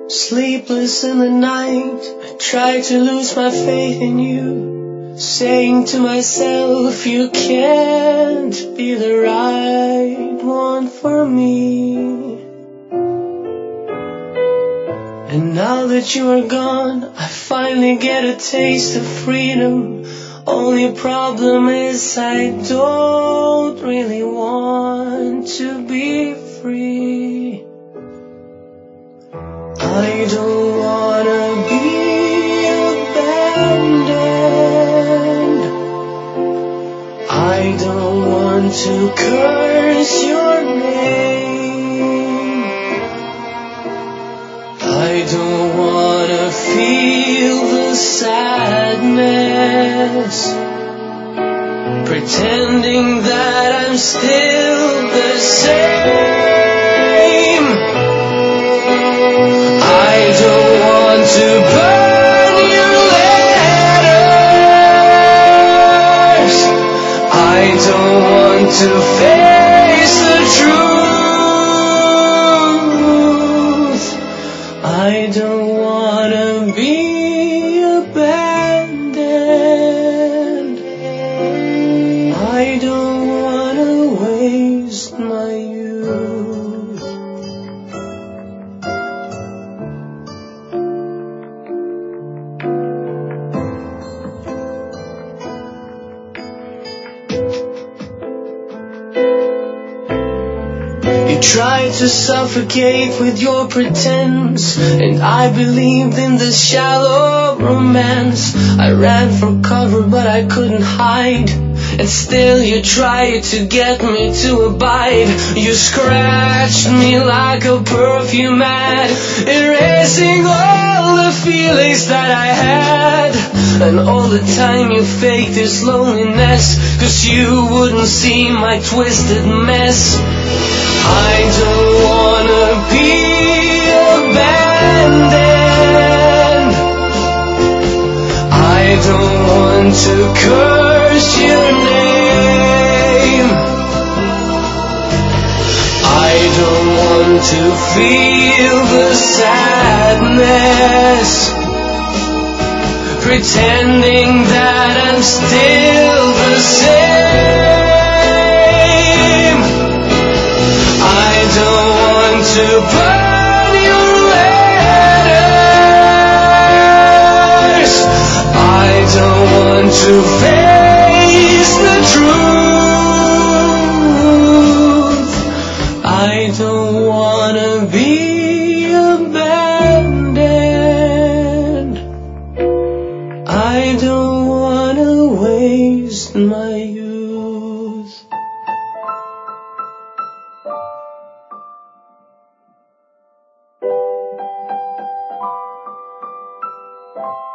Sleepless in the night, I try to lose my faith in you, saying to myself, you can't be the right one for me. And now that you are gone, I finally get a taste of freedom. Only problem is I don't really want to be free. I don't wanna be abandoned. I don't want to curse your name. I don't wanna feel the sadness, pretending that I'm still the same. I don't want to burn your letters. I don't want to face the truth. I don't want to be abandoned. I don't want to waste my youth. You tried to suffocate with your pretense, and I believed in this shallow romance. I ran for cover but I couldn't hide, and still you tried to get me to abide. You scratched me like a perfume ad, erasing all the feelings that I had. And all the time you faked this loneliness, 'cause you wouldn't see my twisted mess. I don't wanna be abandoned. I don't want to curse your name. I don't want to feel the sadness, pretending that I'm still the same. I don't want to burn your letters. I don't want to face the truth. I don't want to be abandoned. I don't want to waste my youth.